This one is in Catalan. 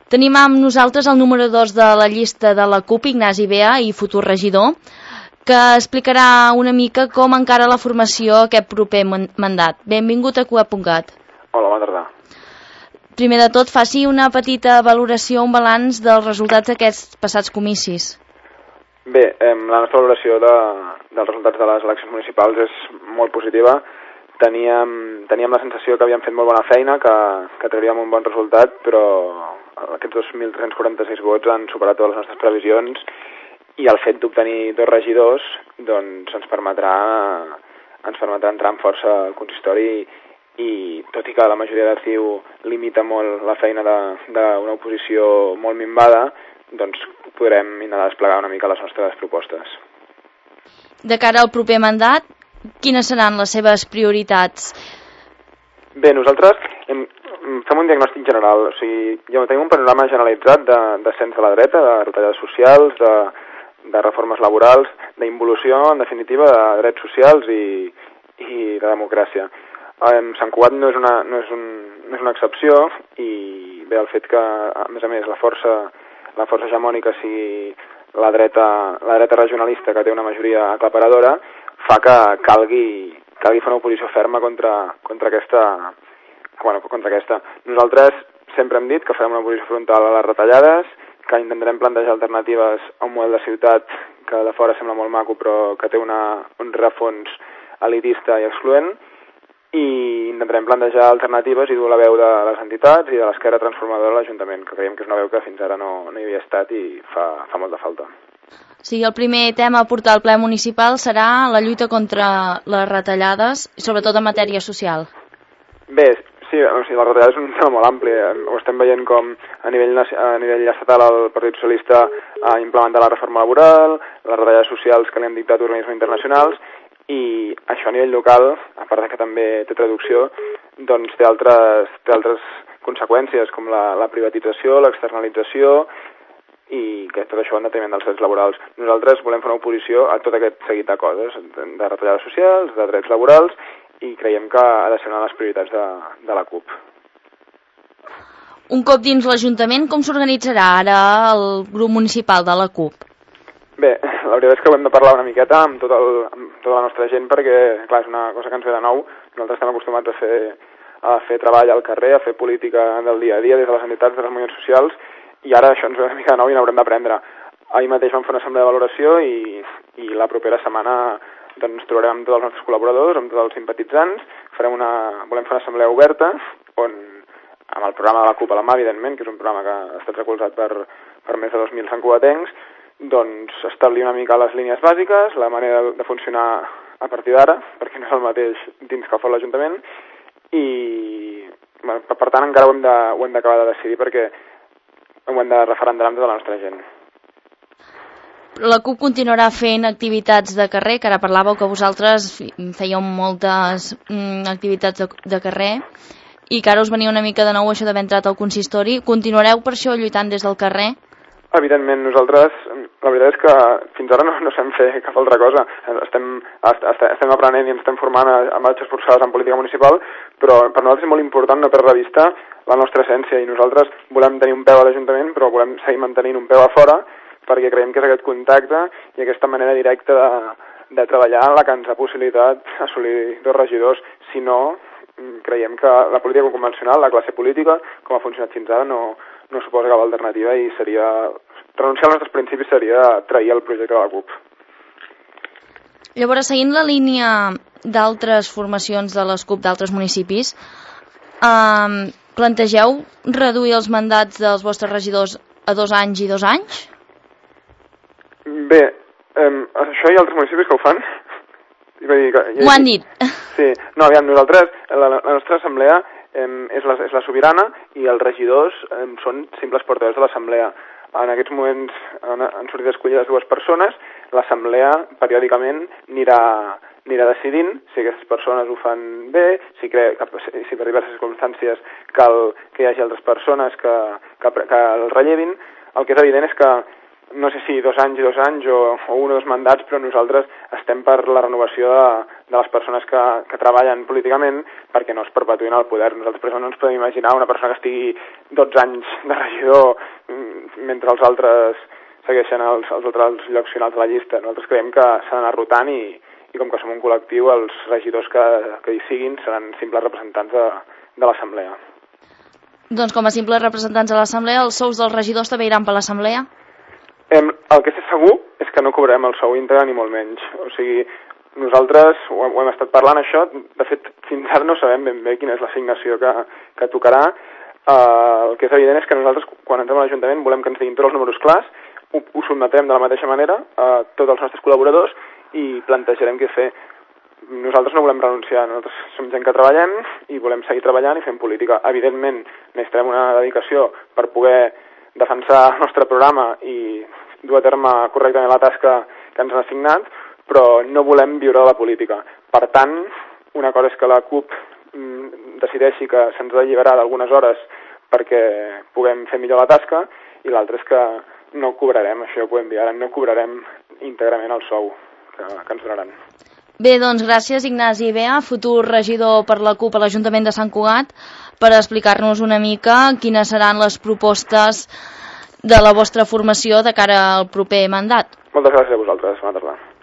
Tenim amb nosaltres el número 2 de la llista de la CUP, Ignasi Bea, i futur regidor, que explicarà una mica com encara la formació aquest proper mandat. Benvingut a QA.cat. Hola, bona tarda. Primer de tot, faci una petita valoració, un balanç dels resultats d'aquests passats comicis. Bé, la nostra valoració dels resultats de les eleccions municipals és molt positiva. Teníem la sensació que havíem fet molt bona feina, que trauríem un bon resultat, però aquests 2.346 vots han superat totes les nostres previsions i el fet d'obtenir 2 regidors doncs ens permetrà entrar amb força al consistori i tot i que la majoria de CiU limita molt la feina d'una oposició molt minvada, doncs podrem intentar desplegar una mica les nostres propostes. De cara al proper mandat, quines seran les seves prioritats? Bé, nosaltres fem un diagnòstic general, o sigui, ja tenim un panorama generalitzat de descens de la dreta, de retallades socials, de reformes laborals, d'involució, en definitiva, de drets socials i de democràcia. Sant Cugat no és una excepció i bé, el fet que, a més, la força hegemònica sigui la dreta regionalista, que té una majoria aclaparadora, fa que calgui fer una oposició ferma contra aquesta. Nosaltres sempre hem dit que farem una oposició frontal a les retallades, que intentarem plantejar alternatives a un model de ciutat que de fora sembla molt maco però que té un rerefons elitista i excloent, i intentarem plantejar alternatives i dur la veu de les entitats i de l'esquerra transformadora de l'Ajuntament, que creiem que és una veu que fins ara no hi havia estat i fa molta falta. Sí, el primer tema a portar al ple municipal serà la lluita contra les retallades, sobretot en matèria social. Bé, sí, o sigui, les retallades és un tema molt ampli. Ho estem veient com a nivell estatal el Partit Socialista ha implementat la reforma laboral, les retallades socials que li han dictat organismes internacionals, i això a nivell local, a part que també té traducció, doncs té altres conseqüències, com la privatització, l'externalització, i que tot això en detriment dels drets laborals. Nosaltres volem fer una oposició a tot aquest seguit de coses, de retallades socials, de drets laborals, i creiem que ha de ser una de les prioritats de la CUP. Un cop dins l'Ajuntament, com s'organitzarà ara el grup municipal de la CUP? Bé, la veritat és que ho hem de parlar una miqueta amb tota la nostra gent perquè, clar, és una cosa que ens ve de nou. Nosaltres estem acostumats a fer treball al carrer, a fer política del dia a dia des de les entitats, de les moviments socials, i ara això ens ve una mica de nou i n'haurem d'aprendre. Ahir mateix vam fer una assemblea de valoració i la propera setmana doncs trobarem amb tots els nostres col·laboradors, amb tots els simpatitzants, volem fer una assemblea oberta on, amb el programa de la CUP a la mà, evidentment, que és un programa que ha estat recolzat per més de 2.000 santcugatencs, doncs establir una mica les línies bàsiques, la manera de funcionar a partir d'ara, perquè no és el mateix dins que fora l'Ajuntament, i per tant encara ho hem d'acabar de decidir perquè ho hem de referendar amb tota la nostra gent. La CUP continuarà fent activitats de carrer, que ara parlàveu que vosaltres fèieu moltes activitats de carrer i que ara us venia una mica de nou això d'haver entrat al consistori. Continuareu per això lluitant des del carrer? Evidentment, nosaltres, la veritat és que fins ara no sabem fer cap altra cosa. Estem aprenent i ens estem formant a marxes forçades en política municipal, però per nosaltres és molt important no perdre de vista la nostra essència, i nosaltres volem tenir un peu a l'Ajuntament, però volem seguir mantenint un peu a fora, perquè creiem que és aquest contacte i aquesta manera directa de treballar la que ens ha possibilitat assolir 2 regidors. Si no, creiem que la política convencional, la classe política, com ha funcionat fins ara, no suposa cap alternativa i renunciar als nostres principis seria trair el projecte de la CUP. Llavors, seguint la línia d'altres formacions de les CUP d'altres municipis, plantegeu reduir els mandats dels vostres regidors a 2 anys i 2 anys? Bé, això hi ha altres municipis que ho fan. Ho han dit. Sí, no, aviam, nosaltres, la nostra assemblea és la sobirana i els regidors són simples portaveus de l'assemblea. En aquests moments han sortit escollides 2 persones, l'assemblea periòdicament anirà decidint si aquestes persones ho fan bé, si per diverses circumstàncies cal que hi hagi altres persones que el rellevin. El que és evident és que no sé si 2 anys i 2 anys o 1 o 2 mandats, però nosaltres estem per la renovació les persones que treballen políticament perquè no es perpetuïn al poder. Nosaltres, per exemple, no ens podem imaginar una persona que estigui 12 anys de regidor mentre els altres segueixen els altres llocs finals de la llista. Nosaltres creiem que s'ha d'anar rotant i com que som un col·lectiu, els regidors que hi siguin seran simples representants de l'Assemblea. Doncs com a simples representants de l'Assemblea, els sous dels regidors també iran per l'Assemblea? El que sé segur és que no cobrarem el sou íntegre ni molt menys. O sigui, nosaltres ho hem estat parlant això, de fet fins ara no sabem ben bé quina és l'assignació que tocarà. El que és evident és que nosaltres quan entrem a l'Ajuntament volem que ens diguin tots els números clars, ho sotmetrem de la mateixa manera a tots els nostres col·laboradors i plantejarem què fer. Nosaltres no volem renunciar, nosaltres som gent que treballem i volem seguir treballant i fent política. Evidentment necessitarem una dedicació per poder defensar el nostre programa i dur a terme correctament la tasca que ens han assignat, però no volem viure de la política. Per tant, una cosa és que la CUP decideixi que se'ns ha d'alliberar d'algunes hores perquè puguem fer millor la tasca i l'altra és que no cobrarem, això ho podem dir ara, no cobrarem íntegrament el sou que ens donaran. Bé, doncs gràcies Ignasi Bea, futur regidor per la CUP a l'Ajuntament de Sant Cugat, per explicar-nos una mica quines seran les propostes de la vostra formació de cara al proper mandat. Moltes gràcies a vosaltres, bona tarda.